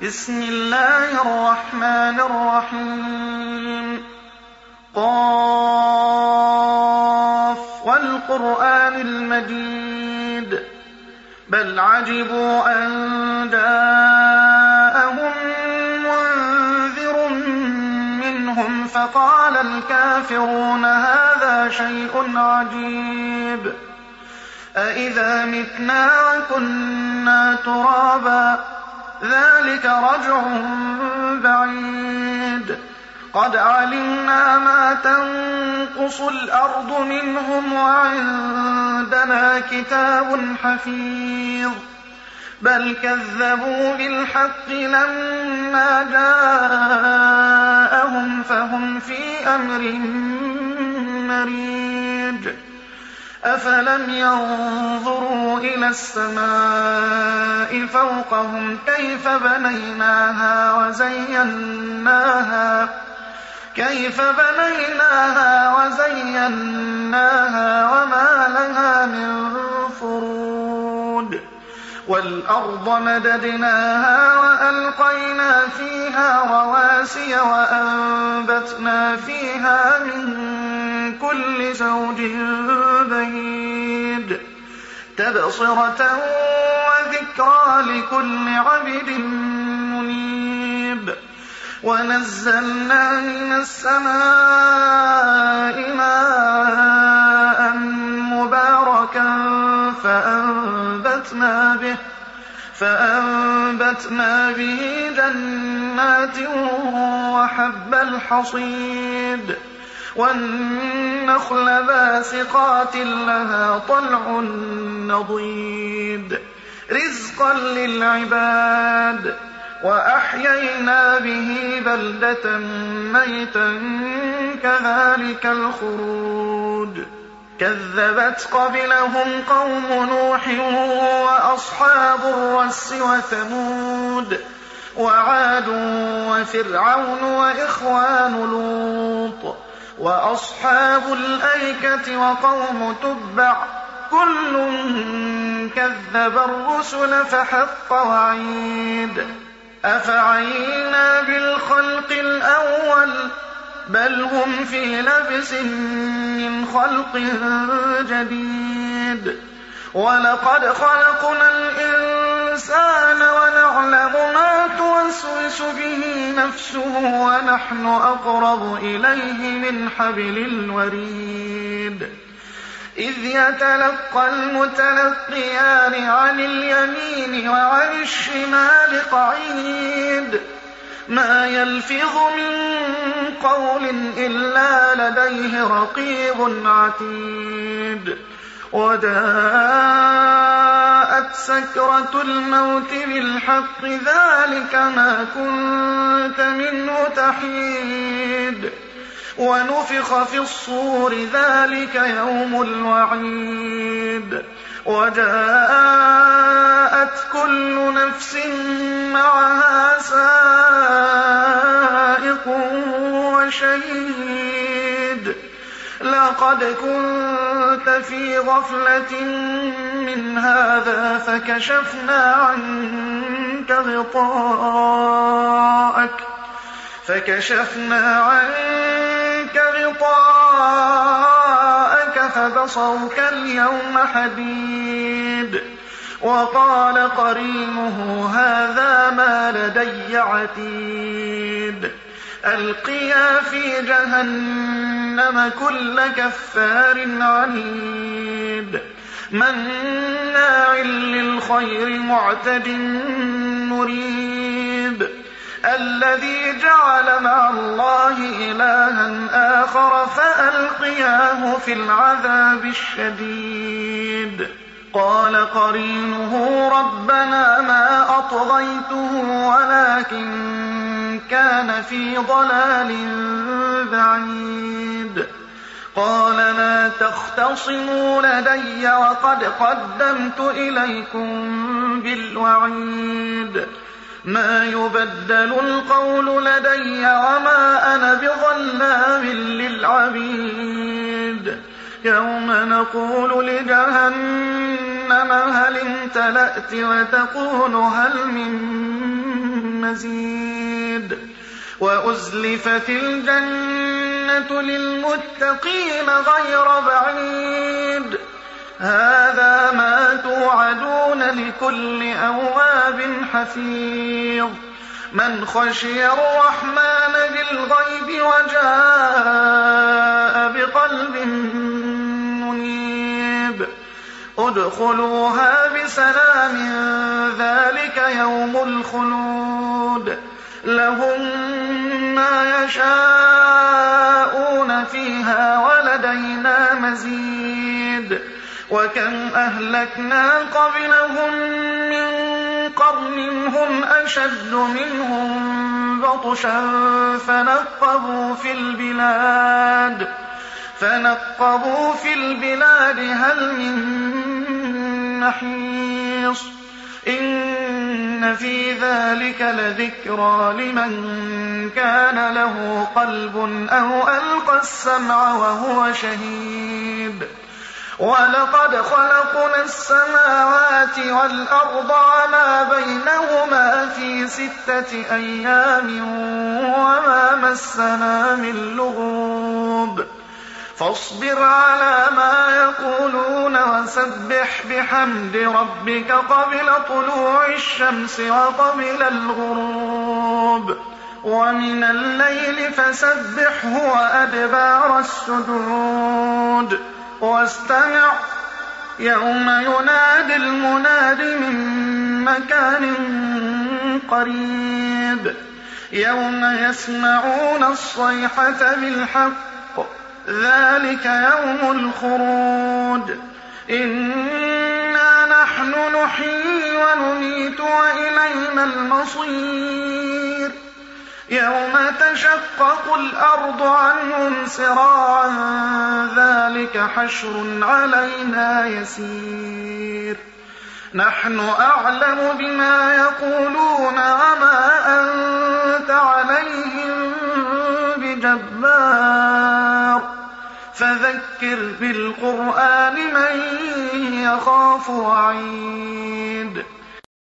بسم الله الرحمن الرحيم. قاف والقرآن المجيد بل عجبوا أن جاءهم منذر منهم فقال الكافرون هذا شيء عجيب أإذا متنا وكنا ترابا ذلك رجع بعيد قد علمنا ما تنقص الأرض منهم وعندنا كتاب حفيظ بل كذبوا بالحق لما جاءهم فهم في أمر مريج أفلم ينظروا إلى السماء فوقهم كيف بنيناها وزيناها وما لها من فروج والأرض مددناها وألقينا فيها رواسي وأنبتنا فيها من كل زوج بهيج تبصرة وذكرى لكل عبد منيب ونزلنا من السماء ماء مباركا فأنبتنا به جنات وحب الحصيد والنخل باسقات لها طلع نضيد رزقا للعباد وأحيينا به بلدة ميتا كذلك الخروج كذبت قبلهم قوم نوح وأصحاب الرس وثمود وعاد وفرعون وإخوان لوط وأصحاب الأيكة وقوم تبع كل كذب الرسل فحق وعيد أفعينا بالخلق الأول بل هم في لبس من خلق جديد ولقد خلقنا الإنسان ونعلم ما توسوس به نفسه ونحن أقرب إليه من حبل الوريد إذ يتلقى المتلقيان عن اليمين وعن الشمال قعيد ما يلفظ من قول إلا لديه رقيب عتيد وجاءت سكرة الموت بالحق ذلك ما كنت منه تحيد ونفخ في الصور ذلك يوم الوعيد وجاءت كل نفس معها سائق وشهيد لقد كنت في غفلة من هذا فكشفنا عنك غطاءك فبصرك اليوم حديد وقال قرينه هذا ما لدي عتيد ألقيا في جهنم كل كفار عنيد مناع للخير معتد مريب الذي جعل مع الله إلها آخر فألقياه في العذاب الشديد قال قرينه ربنا ما أطغيته ولكن كان في ضلال بعيد قال لا تختصموا لدي وقد قدمت إليكم بالوعيد ما يبدل القول لدي وما أنا بظلام للعبيد يوم نقول لجهنم هل امتلأت وتقول هل من مزيد وأزلفت الجنة للمتقين غير بعيد هذا ما توعدون لكل أواب حفيظ من خشي الرحمن بالغيب وجاء بقلب منيب ادخلوها بسلام ذلك يوم الخلود لهم ما يشاءون فيها ولدينا مزيد وكم أهلكنا قبلهم من قرن هم أشد منهم بطشا فنقبوا في البلاد هل من محيص إن في ذلك لذكرى لمن كان له قلب أو ألقى السمع وهو شهيد ولقد خلقنا السماوات والأرض وما بينهما في 6 أيام وما مسنا من لغوب فاصبر على ما يقولون وسبح بحمد ربك قبل طلوع الشمس وقبل الغروب ومن الليل فسبحه وأدبار السجود واستمع يوم ينادي المناد من مكان قريب يوم يسمعون الصيحة بالحق ذلك يوم الخروج إنا نحن نحيي ونميت وإلينا المصير يوم تشقق الأرض عنهم سراعا ذلك حشر علينا يسير نحن أعلم بما يقولون وما أنت عليهم بجبار فذكر بالقرآن من يخاف وعيد